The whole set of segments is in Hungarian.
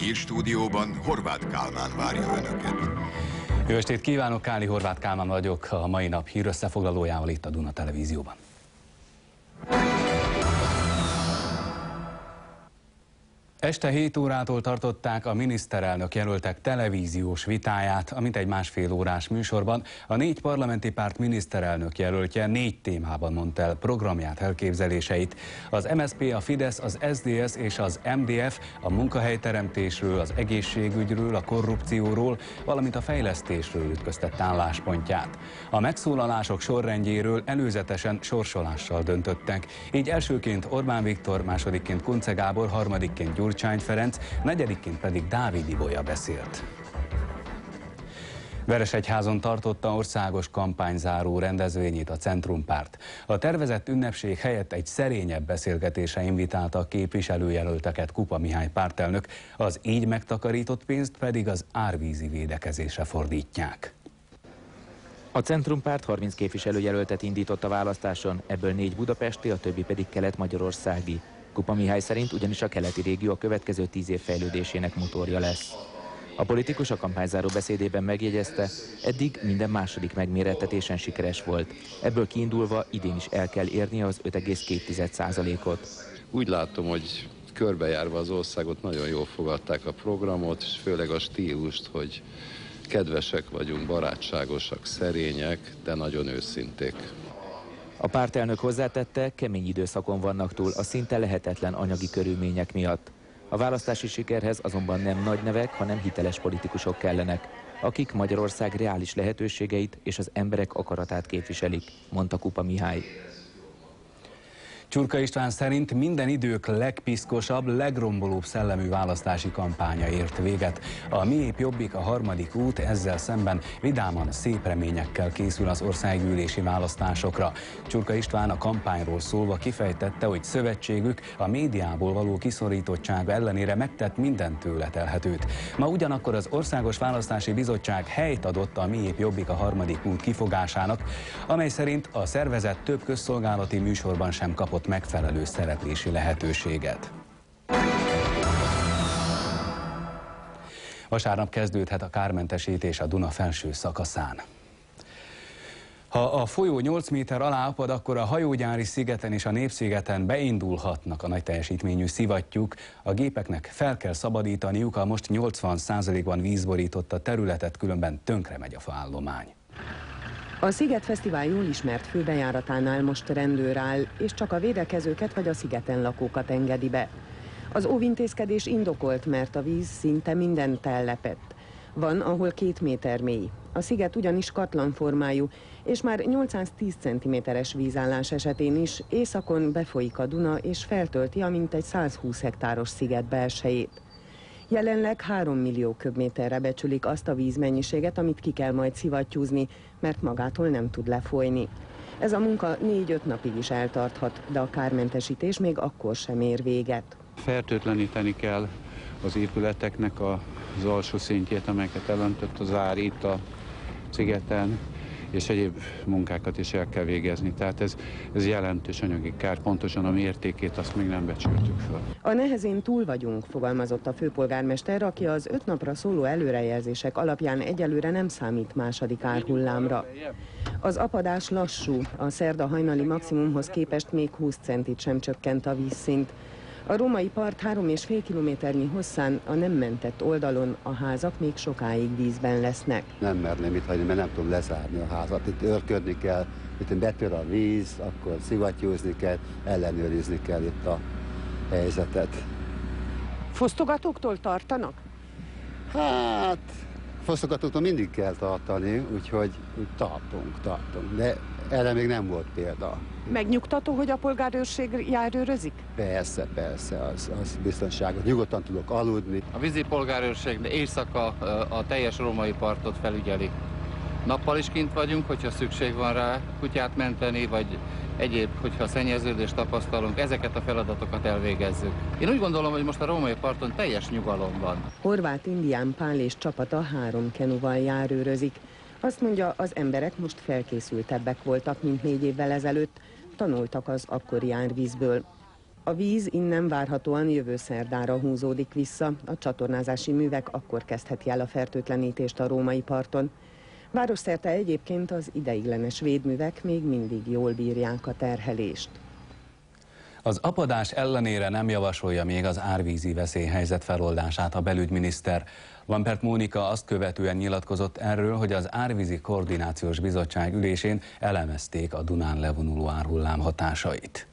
hírstúdióban Horváth Kálmán várja Önöket. Jó estét kívánok, Káli Horváth Kálmán vagyok a mai nap hírösszefoglalójával itt a Duna Televízióban. Este 7 órától tartották a miniszterelnök jelöltek televíziós vitáját, a mintegy másfél órás műsorban a 4 parlamenti párt miniszterelnök jelöltje 4 témában mondta el programját, elképzeléseit. Az MSZP, a Fidesz, az SZDSZ és az MDF a munkahelyteremtésről, az egészségügyről, a korrupcióról, valamint a fejlesztésről ütköztett álláspontját. A megszólalások sorrendjéről előzetesen sorsolással döntöttek, így elsőként Orbán Viktor, másodikként Kunce Gábor, harmadikként Gyurcsány Ferenc, negyedikként pedig Dávid Ibolya beszélt. Veresegyházon tartotta országos kampányzáró rendezvényét a Centrumpárt. A tervezett ünnepség helyett egy szerényebb beszélgetésre invitálta a képviselőjelölteket Kupa Mihály pártelnök, az így megtakarított pénzt pedig az árvízi védekezésre fordítják. A Centrumpárt 30 képviselőjelöltet indított a választáson, ebből 4 budapesti, a többi pedig kelet-magyarországi. Kupa Mihály szerint ugyanis a keleti régió a következő 10 év fejlődésének motorja lesz. A politikus a kampányzáró beszédében megjegyezte, eddig minden második megmérettetésen sikeres volt. Ebből kiindulva idén is el kell érnie az 5,2%-ot. Úgy látom, hogy körbejárva az országot nagyon jól fogadták a programot, és főleg a stílust, hogy kedvesek vagyunk, barátságosak, szerények, de nagyon őszinték. A pártelnök hozzátette, kemény időszakon vannak túl a szinte lehetetlen anyagi körülmények miatt. A választási sikerhez azonban nem nagy nevek, hanem hiteles politikusok kellenek, akik Magyarország reális lehetőségeit és az emberek akaratát képviselik, mondta Kupa Mihály. Csurka István szerint minden idők legpiszkosabb, legrombolóbb szellemű választási kampánya ért véget. A Miép Jobbik, a harmadik út ezzel szemben vidáman, szép reményekkel készül az országgyűlési választásokra. Csurka István a kampányról szólva kifejtette, hogy szövetségük a médiából való kiszorítottsága ellenére megtett minden tőle telhetőt. Ma ugyanakkor az Országos Választási Bizottság helyt adott a Miép Jobbik, a harmadik út kifogásának, amely szerint a szervezet több közszolgálati műsorban sem kapott megfelelő szereplési lehetőséget. Vasárnap kezdődhet a kármentesítés a Duna felső szakaszán. Ha a folyó 8 méter alá apad, akkor a Hajógyári szigeten és a Népszigeten beindulhatnak a nagy teljesítményű szivattyúk. A gépeknek fel kell szabadítaniuk a most 80%-ban vízborított a területet, különben tönkre megy a faállomány. A Sziget Fesztivál jól ismert főbejáratánál most rendőr áll, és csak a védekezőket vagy a szigeten lakókat engedi be. Az óvintézkedés indokolt, mert a víz szinte mindent ellepett. Van, ahol 2 méter mély. A sziget ugyanis katlanformájú, és már 810 cm-es vízállás esetén is északon befolyik a Duna, és feltölti a mintegy 120 hektáros sziget belsejét. Jelenleg 3 millió köbméterre becsülik azt a vízmennyiséget, amit ki kell majd szivattyúzni, mert magától nem tud lefolyni. Ez a munka 4-5 napig is eltarthat, de a kármentesítés még akkor sem ér véget. Fertőtleníteni kell az épületeknek az alsó szintjét, amelyeket elöntött az ár itt a szigeten, és egyéb munkákat is el kell végezni. Tehát ez jelentős anyagi kár, pontosan a mértékét azt még nem becsültük fel. A nehezén túl vagyunk, fogalmazott a főpolgármester, aki az 5 napra szóló előrejelzések alapján egyelőre nem számít második árhullámra. Az apadás lassú, a szerda hajnali maximumhoz képest még 20 centit sem csökkent a vízszint. A római part 3,5 kilométernyi hosszán a nem mentett oldalon a házak még sokáig vízben lesznek. Nem merném itt hagyni, mert nem tudom lezárni a házat. Itt őrködni kell, itt betör a víz, akkor szivattyúzni kell, ellenőrizni kell itt a helyzetet. Fosztogatóktól tartanak? Hát, fosztogatóktól mindig kell tartani, úgyhogy tartunk. De erre még nem volt példa. Megnyugtató, hogy a polgárőrség járőrözik? Persze, az biztonságos. Nyugodtan tudok aludni. A vízi polgárőrség éjszaka a teljes római partot felügyeli. Nappal is kint vagyunk, hogyha szükség van rá kutyát menteni, vagy egyéb, hogyha szennyeződést tapasztalunk, ezeket a feladatokat elvégezzük. Én úgy gondolom, hogy most a római parton teljes nyugalom van. Horváth Indián Pál és csapata 3 kenuval járőrözik. Azt mondja, az emberek most felkészültebbek voltak, mint 4 évvel ezelőtt, tanultak az akkori árvízből. A víz innen várhatóan jövő szerdára húzódik vissza, a csatornázási művek akkor kezdheti el a fertőtlenítést a római parton. Városszerte egyébként az ideiglenes védművek még mindig jól bírják a terhelést. Az apadás ellenére nem javasolja még az árvízi veszélyhelyzet feloldását a belügyminiszter. Lampert Mónika azt követően nyilatkozott erről, hogy az Árvízi Koordinációs Bizottság ülésén elemezték a Dunán levonuló árhullám hatásait.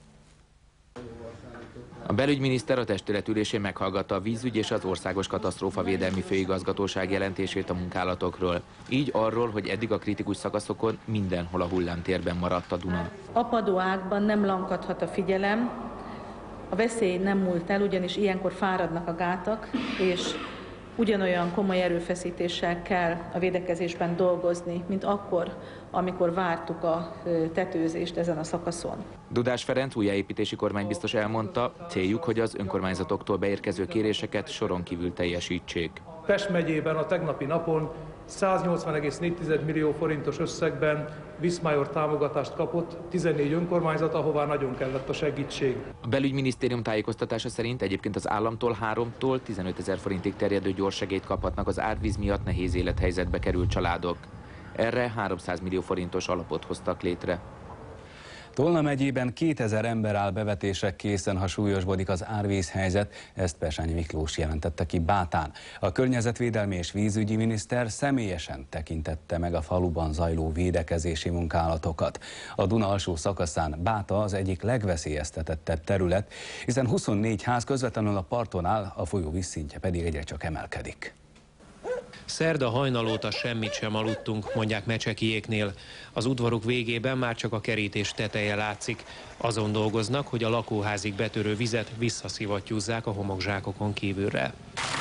A belügyminiszter a testület ülésén meghallgatta a vízügy és az Országos Katasztrófavédelmi Főigazgatóság jelentését a munkálatokról. Így arról, hogy eddig a kritikus szakaszokon mindenhol a hullámtérben maradt a Duna. Apadó ágban nem lankadhat a figyelem, a veszély nem múlt el, ugyanis ilyenkor fáradnak a gátak, és ugyanolyan komoly erőfeszítéssel kell a védekezésben dolgozni, mint akkor, amikor vártuk a tetőzést ezen a szakaszon. Dudás Ferenc újjáépítési kormánybiztos elmondta, céljuk, hogy az önkormányzatoktól beérkező kéréseket soron kívül teljesítsék. Pest megyében a tegnapi napon 180,4 millió forintos összegben Viszmajor támogatást kapott 14 önkormányzat, ahová nagyon kellett a segítség. A belügyminisztérium tájékoztatása szerint egyébként az államtól 3-tól 15 000 forintig terjedő gyorssegélyt kaphatnak az árvíz miatt nehéz élethelyzetbe került családok. Erre 300 millió forintos alapot hoztak létre. Tolna megyében 2000 ember áll bevetésre készen, ha súlyosbodik az árvízhelyzet, ezt Pesányi Miklós jelentette ki Bátán. A környezetvédelmi és vízügyi miniszter személyesen tekintette meg a faluban zajló védekezési munkálatokat. A Duna alsó szakaszán Báta az egyik legveszélyeztetettebb terület, hiszen 24 ház közvetlenül a parton áll, a folyó vízszintje pedig egyre csak emelkedik. Szerda hajnal óta semmit sem aludtunk, mondják Mecsekiéknél. Az udvaruk végében már csak a kerítés teteje látszik. Azon dolgoznak, hogy a lakóházig betörő vizet visszaszivattyúzzák a homokzsákokon kívülre.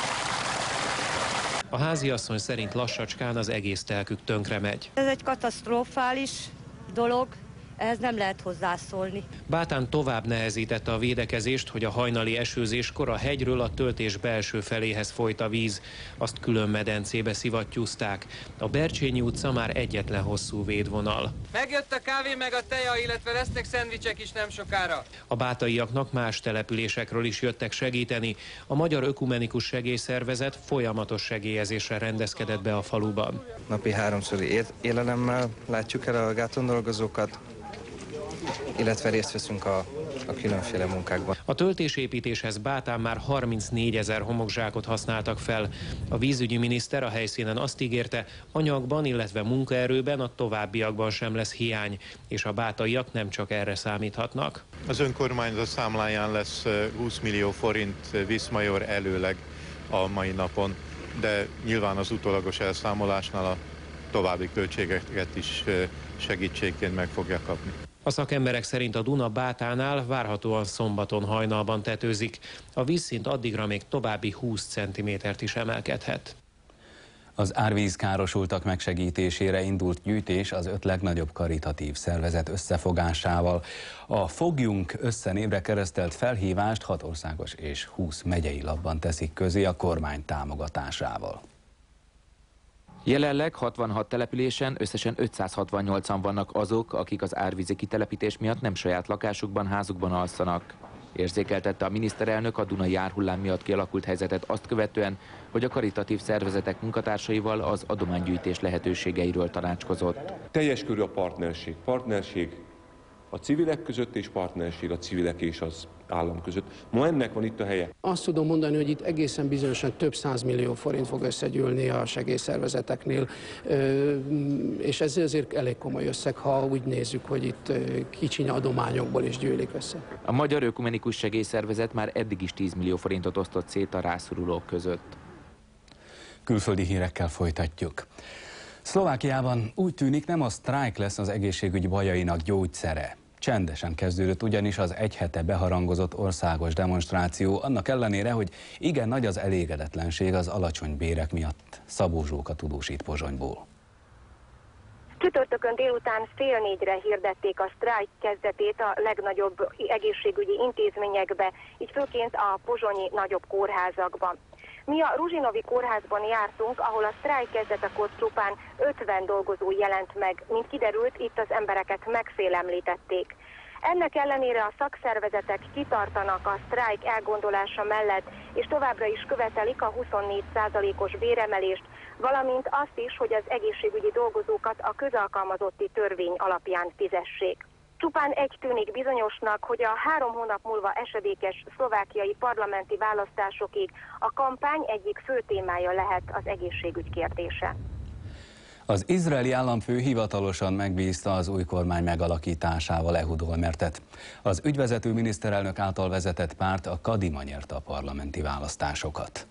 A háziasszony szerint lassacskán az egész telkük tönkre megy. Ez egy katasztrofális dolog, ehhez nem lehet hozzászólni. Bátán tovább nehezítette a védekezést, hogy a hajnali esőzéskor a hegyről a töltés belső feléhez folyt a víz. Azt külön medencébe szivattyúzták. A Bercsényi utca már egyetlen hosszú védvonal. Megjött a kávé meg a teja, illetve lesznek szendvicsek is nem sokára. A bátaiaknak más településekről is jöttek segíteni. A Magyar Ökumenikus Segélyszervezet folyamatos segélyezésre rendezkedett be a faluban. Napi 3-szori élelemmel látjuk el a gáton dolgozókat, illetve részt veszünk a különféle munkákban. A töltésépítéshez Bátán már 34 000 homokzsákot használtak fel. A vízügyi miniszter a helyszínen azt ígérte, anyagban, illetve munkaerőben a továbbiakban sem lesz hiány, és a bátaiak nem csak erre számíthatnak. Az önkormányzat számláján lesz 20 millió forint Viszmajor előleg a mai napon, de nyilván az utólagos elszámolásnál a további költségeket is segítségként meg fogja kapni. A szakemberek szerint a Duna Bátánál várhatóan szombaton hajnalban tetőzik. A vízszint addigra még további 20 cm-t is emelkedhet. Az árvízkárosultak megsegítésére indult gyűjtés az 5 legnagyobb karitatív szervezet összefogásával. A Fogjunk Össze névre keresztelt felhívást 6 országos és 20 megyei lapban teszik közé a kormány támogatásával. Jelenleg 66 településen összesen 568-an vannak azok, akik az árvízi kitelepítés miatt nem saját lakásukban, házukban alszanak. Érzékeltette a miniszterelnök a Dunai árhullám miatt kialakult helyzetet azt követően, hogy a karitatív szervezetek munkatársaival az adománygyűjtés lehetőségeiről tanácskozott. Teljes körű a partnerség a civilek között és partnerség a civilek és az állam között. Ma ennek van itt a helye. Azt tudom mondani, hogy itt egészen bizonyosan több 100 millió forint fog összegyűlni a segélyszervezeteknél, és ez azért elég komoly összeg, ha úgy nézzük, hogy itt kicsiny adományokból is gyűlik össze. A Magyar Ökumenikus Segélyszervezet már eddig is 10 millió forintot osztott szét a rászorulók között. Külföldi hírekkel folytatjuk. Szlovákiában úgy tűnik, nem a sztrájk lesz az egészségügy bajainak gyógyszere. Csendesen kezdődött ugyanis az egy hete beharangozott országos demonstráció, annak ellenére, hogy igen nagy az elégedetlenség az alacsony bérek miatt. Szabó Zsóka tudósít Pozsonyból. Csütörtökön délután 3:30-re hirdették a sztrájk kezdetét a legnagyobb egészségügyi intézményekbe, így főként a pozsonyi nagyobb kórházakban. Mi a Ruzsinovi kórházban jártunk, ahol a sztrájk kezdetekor csupán 50 dolgozó jelent meg. Mint kiderült, itt az embereket megfélemlítették. Ennek ellenére a szakszervezetek kitartanak a sztrájk elgondolása mellett, és továbbra is követelik a 24%-os béremelést, valamint azt is, hogy az egészségügyi dolgozókat a közalkalmazotti törvény alapján fizessék. Csupán egy tűnik bizonyosnak, hogy a 3 hónap múlva esedékes szlovákiai parlamenti választásokig a kampány egyik fő témája lehet az egészségügy kérdése. Az izraeli államfő hivatalosan megbízta az új kormány megalakításával Ehud Olmertet. Az ügyvezető miniszterelnök által vezetett párt, a Kadima nyerte a parlamenti választásokat.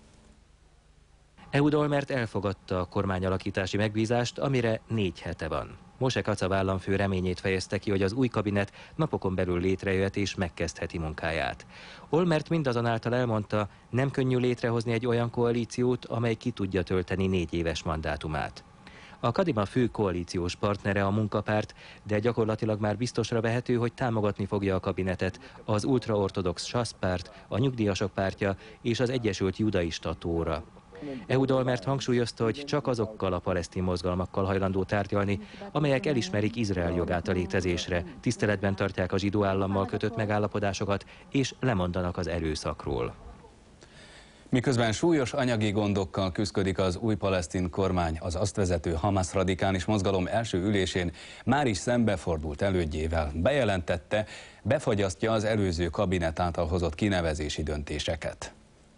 Ehud Olmert elfogadta a kormányalakítási megbízást, amire 4 hete van. Moshe Kacab államfő reményét fejezte ki, hogy az új kabinet napokon belül létrejöhet és megkezdheti munkáját. Olmert mindazonáltal elmondta, nem könnyű létrehozni egy olyan koalíciót, amely ki tudja tölteni 4 éves mandátumát. A Kadima fő koalíciós partnere a Munkapárt, de gyakorlatilag már biztosra vehető, hogy támogatni fogja a kabinetet az ultraortodox Sasz párt, a Nyugdíjasok pártja és az Egyesült Judaista Tóra. Ehud Olmert hangsúlyozta, hogy csak azokkal a palesztin mozgalmakkal hajlandó tárgyalni, amelyek elismerik Izrael jogát a létezésre, tiszteletben tartják a zsidó állammal kötött megállapodásokat és lemondanak az erőszakról. Miközben súlyos anyagi gondokkal küszködik az új palesztin kormány, az azt vezető Hamas radikális mozgalom első ülésén már is szembefordult elődjével. Bejelentette, befagyasztja az előző kabinet által hozott kinevezési döntéseket.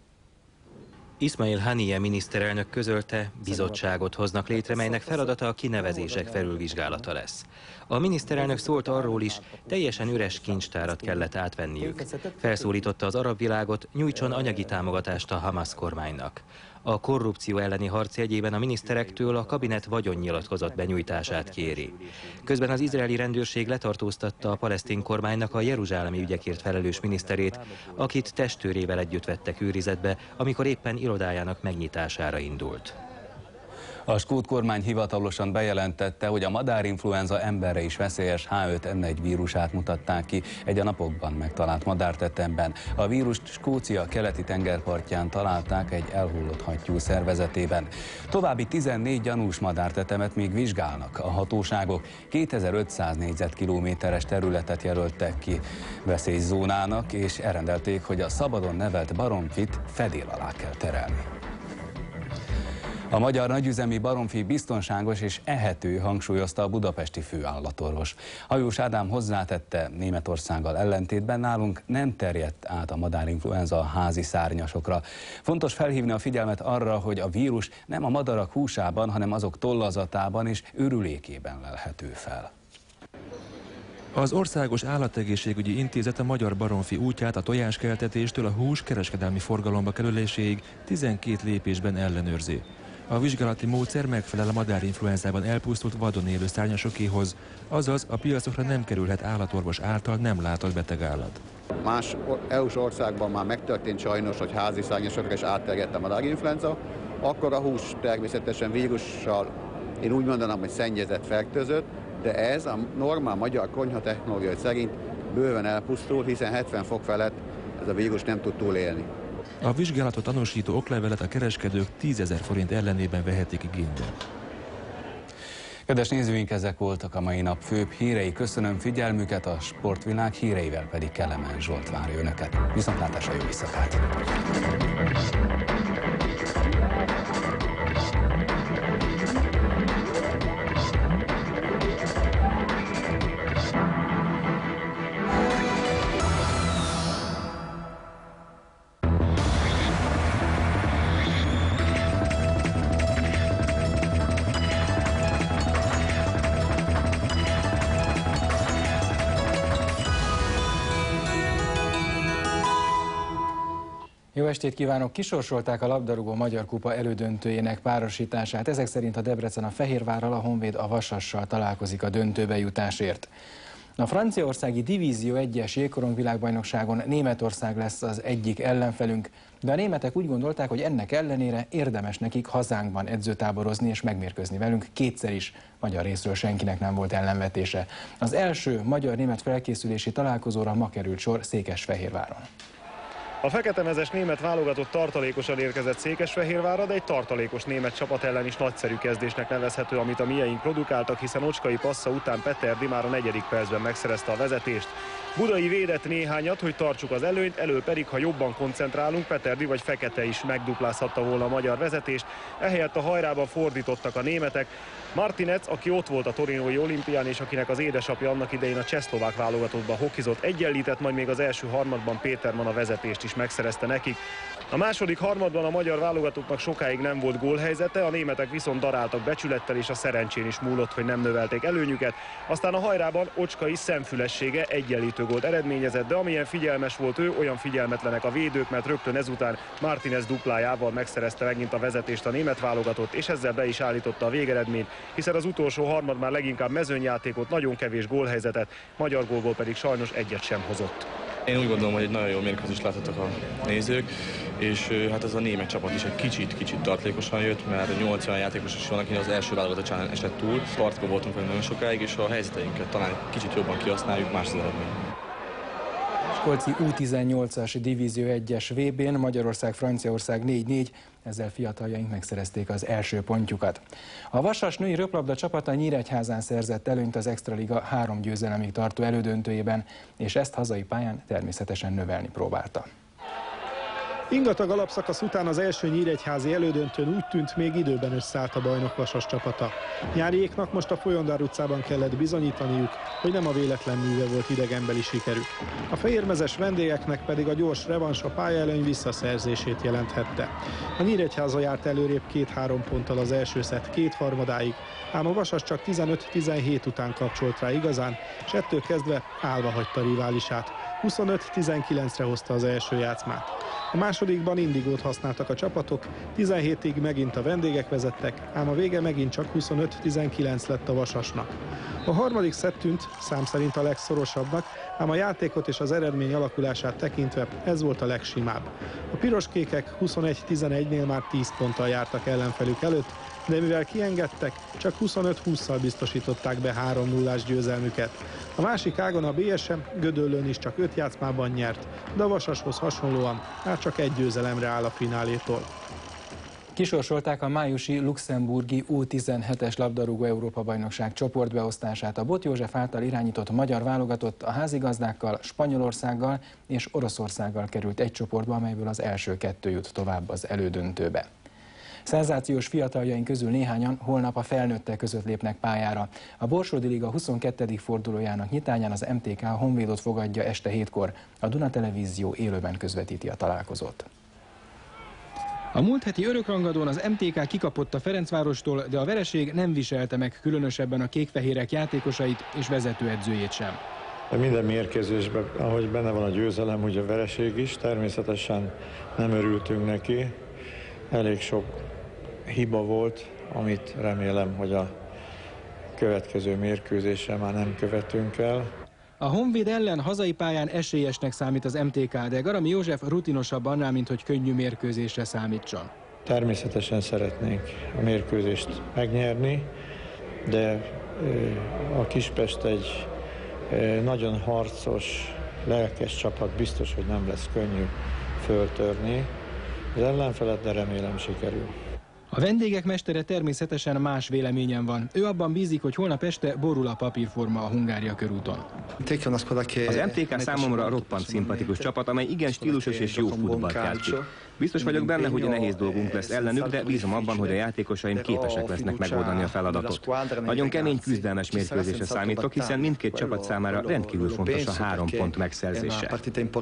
Ismail Haniyeh miniszterelnök közölte, bizottságot hoznak létre, melynek feladata a kinevezések felülvizsgálata lesz. A miniszterelnök szólt arról is, teljesen üres kincstárat kellett átvenniük. Felszólította az arab világot, nyújtson anyagi támogatást a Hamas kormánynak. A korrupció elleni harc jegyében a miniszterektől a kabinet vagyonnyilatkozat benyújtását kéri. Közben az izraeli rendőrség letartóztatta a palesztin kormánynak a jeruzsálemi ügyekért felelős miniszterét, akit testőrével együtt vettek őrizetbe, amikor éppen irodájának megnyitására indult. A skót kormány hivatalosan bejelentette, hogy a madárinfluenza emberre is veszélyes H5N1 vírusát mutatták ki egy a napokban megtalált madártetemben. A vírust Skócia keleti tengerpartján találták egy elhullott hattyú szervezetében. További 14 gyanús madártetemet még vizsgálnak. A hatóságok 2500 négyzetkilométeres területet jelöltek ki veszélyzónának, és elrendelték, hogy a szabadon nevelt baromfit fedél alá kell terelni. A magyar nagyüzemi baromfi biztonságos és ehető, hangsúlyozta a budapesti főállatorvos. Hajós Ádám hozzátette, Németországgal ellentétben nálunk nem terjedt át a madárinfluenza a házi szárnyasokra. Fontos felhívni a figyelmet arra, hogy a vírus nem a madarak húsában, hanem azok tollazatában és ürülékében lelhető fel. Az Országos Állategészségügyi Intézet a magyar baromfi útját a tojáskeltetéstől a hús kereskedelmi forgalomba kerüléséig 12 lépésben ellenőrzi. A vizsgálati módszer megfelel a madárinfluenzában elpusztult vadon élő szárnyasokéhoz, azaz a piacokra nem kerülhet állatorvos által nem látott betegállat. Más EU-s országban már megtörtént sajnos, hogy házi szárnyasokra is átterjedt a madárinfluenza, akkor a hús természetesen vírussal, én úgy mondanám, hogy szennyezett, fertőzött, de ez a normál magyar konyhatechnológia szerint bőven elpusztul, hiszen 70 fok felett ez a vírus nem tud túlélni. A vizsgálatot tanúsító oklevelet a kereskedők 10 000 forint ellenében vehetik igénybe. Kedves nézőink, ezek voltak a mai nap főbb hírei. Köszönöm figyelmüket, a sportvilág híreivel pedig Kelemen Zsolt várja önöket. Viszontlátásra, jó éjszakát! Jó estét kívánok! Kisorsolták a labdarúgó Magyar Kupa elődöntőjének párosítását. Ezek szerint a Debrecen a Fehérvárral, a Honvéd a Vasassal találkozik a döntőbe jutásért. A franciaországi Divízió 1-es jégkorong világbajnokságon Németország lesz az egyik ellenfelünk, de a németek úgy gondolták, hogy ennek ellenére érdemes nekik hazánkban edzőtáborozni és megmérkőzni velünk kétszer is. Magyar részről senkinek nem volt ellenvetése. Az első magyar-német felkészülési találkozóra ma került sor Székesfehérváron. A feketemezes német válogatott tartalékosan érkezett Székesfehérvárra, de egy tartalékos német csapat ellen is nagyszerű kezdésnek nevezhető, amit a mieink produkáltak, hiszen Ocskai passza után Peterdi már a 4. percben megszerezte a vezetést. Budai védett néhányat, hogy tartsuk az előnyt, elől pedig, ha jobban koncentrálunk, Peterdi vagy Fekete is megduplázhatta volna a magyar vezetést, ehelyett a hajrában fordítottak a németek. Martinez, aki ott volt a torinói olimpián, és akinek az édesapja annak idején a csehszlovák válogatottban hokizott, egyenlített, majd még az első harmadban Péterman a vezetést is megszerezte nekik. A második harmadban a magyar válogatottnak sokáig nem volt gólhelyzete, a németek viszont daráltak becsülettel, és a szerencsén is múlott, hogy nem növelték előnyüket. Aztán a hajrában Ocskai szemfülessége egyenlítő gólt eredményezett, de amilyen figyelmes volt ő, olyan figyelmetlenek a védők, mert rögtön ezután Martinez duplájával megszerezte megint a vezetést a német válogatott, és ezzel be is állította a végeredményt, hiszen az utolsó harmad már leginkább mezőnyjátékot, nagyon kevés gólhelyzetet, magyar gólból pedig sajnos egyet sem hozott. Én úgy gondolom, hogy egy nagyon jó mérkőzést láthattak a nézők, és hát ez a német csapat is egy kicsit tartalékosan jött, mert 80 játékos is van, aki az első válogatottságon esett túl. Partban voltunk nagyon sokáig, és a helyzeteinket talán kicsit jobban kihasználjuk, más az eredmény. Miskolci U18-as Divízió 1-es VB-n Magyarország-Franciaország 4-4, ezzel fiataljaink megszerezték az első pontjukat. A Vasas női röplabda csapata Nyíregyházán szerzett előnyt az Extraliga 3 győzelemig tartó elődöntőjében, és ezt hazai pályán természetesen növelni próbálta. Ingatag alapszakasz után az első nyíregyházi elődöntőn úgy tűnt, még időben összeállt a bajnok Vasas csapata. Nyáriéknak most a Folyondár utcában kellett bizonyítaniuk, hogy nem a véletlen műve volt idegenbeli sikerük. A fehérmezes vendégeknek pedig a gyors revans a pályaelőny visszaszerzését jelenthette. A Nyíregyháza járt előrébb 2-3 ponttal az első szett 2/3-áig, ám a Vasas csak 15-17 után kapcsolt rá igazán, és ettől kezdve állva hagyta riválisát. 25-19-re hozta az első játszmát. A másodikban indigót használtak a csapatok, 17-ig megint a vendégek vezettek, ám a vége megint csak 25-19 lett a Vasasnak. A harmadik szett tűnt szám szerint a legszorosabbnak, ám a játékot és az eredmény alakulását tekintve ez volt a legsimább. A piroskékek 21-11-nél már 10 ponttal jártak ellenfelük előtt, de mivel kiengedtek, csak 25-20-szal biztosították be 3-0-ás győzelmüket. A másik ágon a BSM Gödöllőn is csak 5 játszmában nyert, de a Vasashoz hasonlóan már csak egy győzelemre áll a finálétól. Kisorsolták a májusi luxemburgi U17-es labdarúgó Európa-bajnokság csoportbeosztását. A Bot József által irányított magyar válogatott a házigazdákkal, Spanyolországgal és Oroszországgal került egy csoportba, amelyből az első 2 jut tovább az elődöntőbe. Szenzációs fiataljaink közül néhányan holnap a felnőttek között lépnek pályára. A Borsodi Liga 22. fordulójának nyitányán az MTK a Honvédot fogadja este 7-kor. A Duna Televízió élőben közvetíti a találkozót. A múlt heti örökrangadón az MTK kikapott a Ferencvárostól, de a vereség nem viselte meg különösebben a kékfehérek játékosait és vezetőedzőjét sem. Minden mérkőzésben, ahogy benne van a győzelem, úgy a vereség is, természetesen nem örültünk neki. Elég sok hiba volt, amit remélem, hogy a következő mérkőzésre már nem követünk el. A Honvéd ellen hazai pályán esélyesnek számít az MTK, de Garami József rutinosabb annál, mint hogy könnyű mérkőzésre számítson. Természetesen szeretnénk a mérkőzést megnyerni, de a Kispest egy nagyon harcos, lelkes csapat, biztos, hogy nem lesz könnyű föltörni az ellenfelet, de remélem sikerül. A vendégek mestere természetesen más véleményen van. Ő abban bízik, hogy holnap este borul a papírforma a Hungária körúton. Az MTK számomra roppant szimpatikus csapat, amely igen stílusos és jó futballt játszik. Biztos vagyok benne, hogy nehéz dolgunk lesz ellenük, de bízom abban, hogy a játékosaim képesek lesznek megoldani a feladatot. Nagyon kemény, küzdelmes mérkőzésre számítok, hiszen mindkét csapat számára rendkívül fontos a 3 pont megszerzése.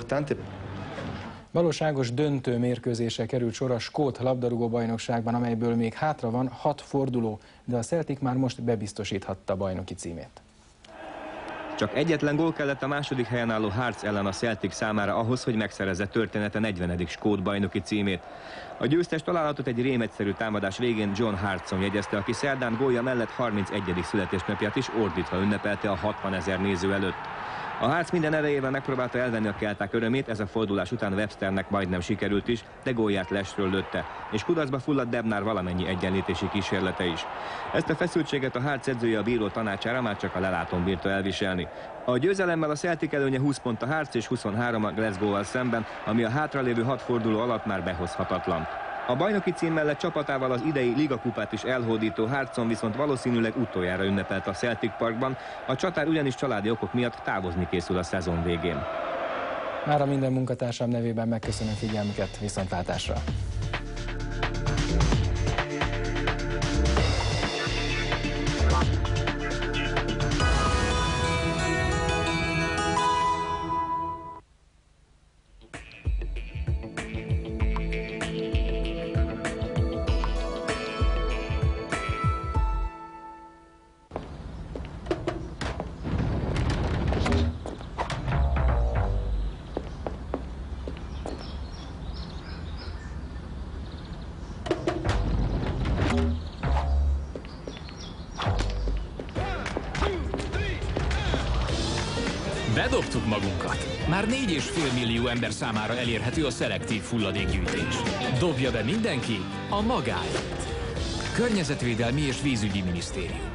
Valóságos döntő mérkőzésre került sor a skót labdarúgó-bajnokságban, amelyből még hátra van 6 forduló, de a Celtic már most bebiztosíthatta bajnoki címét. Csak egyetlen gól kellett a második helyen álló Hearts ellen a Celtic számára ahhoz, hogy megszerezze története 40. skót bajnoki címét. A győztes találatot egy rémegyszerű támadás végén John Hartson jegyezte, aki szerdán gólja mellett 31. születésnapját is ordítva ünnepelte a 60 000 néző előtt. A Hearts minden erejével megpróbálta elvenni a kelták örömét, ez a fordulás után Websternek majdnem sikerült is, de gólját lesről lőtte, és kudarcba fulladt Debnár valamennyi egyenlítési kísérlete is. Ezt a feszültséget a Hearts edzője a bíró tanácsára már csak a lelátón bírta elviselni. tartani. A győzelemmel a Celtic előnye 20 pont a Hearts és 23 a Glasgow-val szemben, ami a hátralévő 6 forduló alatt már behozhatatlan. A bajnoki cím mellett csapatával az idei ligakupát is elhódító Heartson viszont valószínűleg utoljára ünnepelt a Celtic Parkban, a csatár ugyanis családi okok miatt távozni készül a szezon végén. Mára minden munkatársam nevében megköszönöm figyelmüket, viszontlátásra! Bedobtuk magunkat. Már 4,5 millió ember számára elérhető a szelektív hulladékgyűjtés. Dobja be mindenki a magáét. Környezetvédelmi és Vízügyi Minisztérium.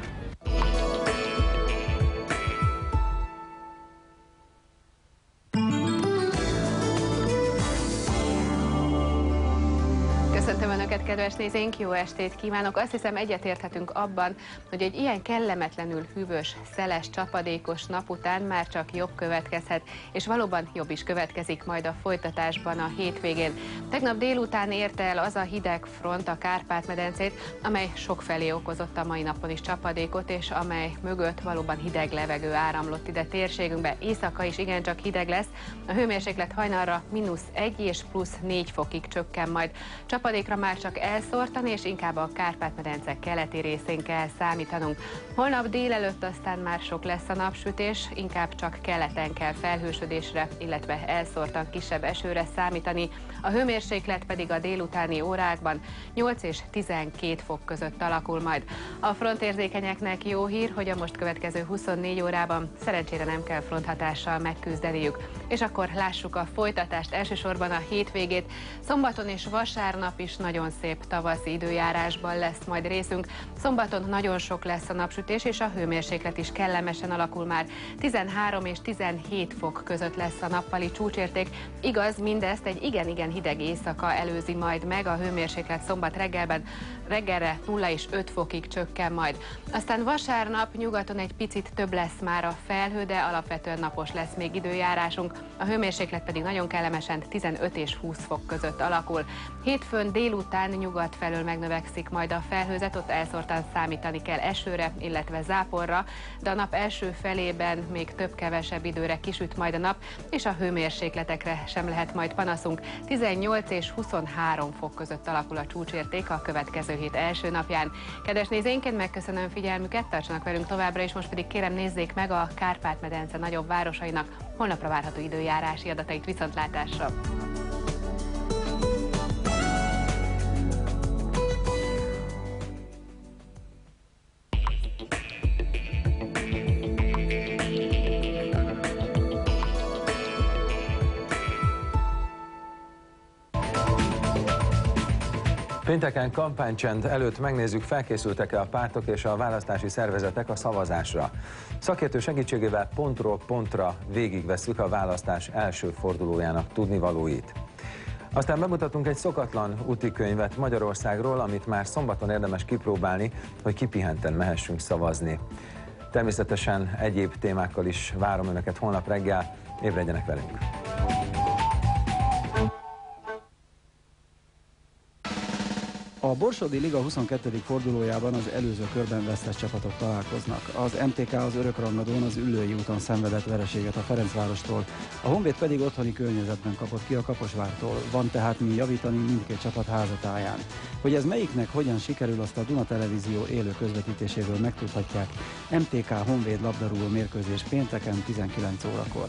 Köszöntöm Önöket, kedves nézőink, jó estét kívánok! Azt hiszem, egyetérthetünk abban, hogy egy ilyen kellemetlenül hűvös, szeles, csapadékos nap után már csak jobb következhet, és valóban jobb is következik majd a folytatásban a hétvégén. Tegnap délután érte el az a hideg front a Kárpát-medencét, amely sokfelé okozott a mai napon is csapadékot, és amely mögött valóban hideg levegő áramlott ide térségünkbe. Éjszaka is igencsak hideg lesz, a hőmérséklet hajnalra -1 és +4 fokig csökken majd. Csapadékra már csak elszórtan, és inkább a Kárpát-medence keleti részén kell számítanunk. Holnap délelőtt aztán már sok lesz a napsütés, inkább csak keleten kell felhősödésre, illetve elszórtan kisebb esőre számítani. A hőmérséklet pedig a délutáni órákban 8 és 12 fok között alakul majd. A frontérzékenyeknek jó hír, hogy a most következő 24 órában szerencsére nem kell fronthatással megküzdeniük. És akkor lássuk a folytatást, elsősorban a hétvégét. Szombaton és vasárnap is nagyon szép tavaszi időjárásban lesz majd részünk. Szombaton nagyon sok lesz a napsütés, és a hőmérséklet is kellemesen alakul már. 13 és 17 fok között lesz a nappali csúcsérték. Igaz, mindezt egy igen hideg éjszaka előzi majd meg, a hőmérséklet szombat reggelre 0 és 5 fokig csökken majd. Aztán vasárnap nyugaton egy picit több lesz már a felhő, de alapvetően napos lesz még időjárásunk. A hőmérséklet pedig nagyon kellemesen 15 és 20 fok között alakul. Hétfőn délután nyugat felől megnövekszik majd a felhőzet, ott elszórtan számítani kell esőre, illetve záporra, de a nap első felében még több-kevesebb időre kisüt majd a nap, és a hőmérsékletekre sem lehet majd panaszunk. 18 és 23 fok között alakul a csúcsérték a következő hét első napján. Kedves nézőink, megköszönöm figyelmüket, tartsanak velünk továbbra is, most pedig kérem nézzék meg a Kárpát-medence nagyobb városainak holnapra várható időjárási adatait. Viszontlátásra! Pénteken kampánycsend előtt megnézzük, felkészültek-e a pártok és a választási szervezetek a szavazásra. Szakértő segítségével pontról pontra végigvesszük a választás első fordulójának tudnivalóit. Aztán bemutatunk egy szokatlan útikönyvet Magyarországról, amit már szombaton érdemes kipróbálni, hogy kipihenten mehessünk szavazni. Természetesen egyéb témákkal is várom Önöket holnap reggel, ébredjenek velünk! A Borsodi Liga 22. fordulójában az előző körben vesztes csapatok találkoznak. Az MTK az örökrangadón az Üllői úton szenvedett vereséget a Ferencvárostól, a Honvéd pedig otthoni környezetben kapott ki a Kaposvártól. Van tehát mi javítani mindkét csapat házatáján. Hogy ez melyiknek hogyan sikerül, azt a Duna Televízió élő közvetítéséből megtudhatják. MTK Honvéd labdarúgó mérkőzés pénteken 19 órakor.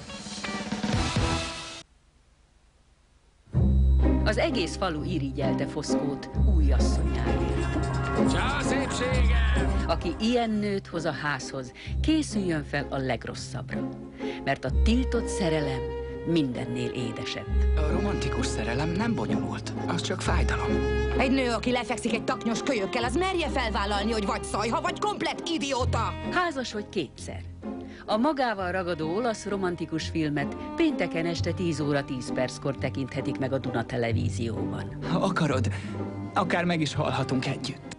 Az egész falu irigyelte Foszkót új asszonyáért. Csá, szépségem! Aki ilyen nőt hoz a házhoz, készüljön fel a legrosszabbra. Mert a tiltott szerelem mindennél édesebb. A romantikus szerelem nem bonyolult, az csak fájdalom. Egy nő, aki lefekszik egy taknyos kölyökkel, az merje felvállalni, hogy vagy szajha, vagy komplett idióta! Házas vagy kétszer. A magával ragadó olasz romantikus filmet pénteken este 10 óra 10 perckor tekinthetik meg a Duna Televízióban. Ha akarod, akár meg is halhatunk együtt.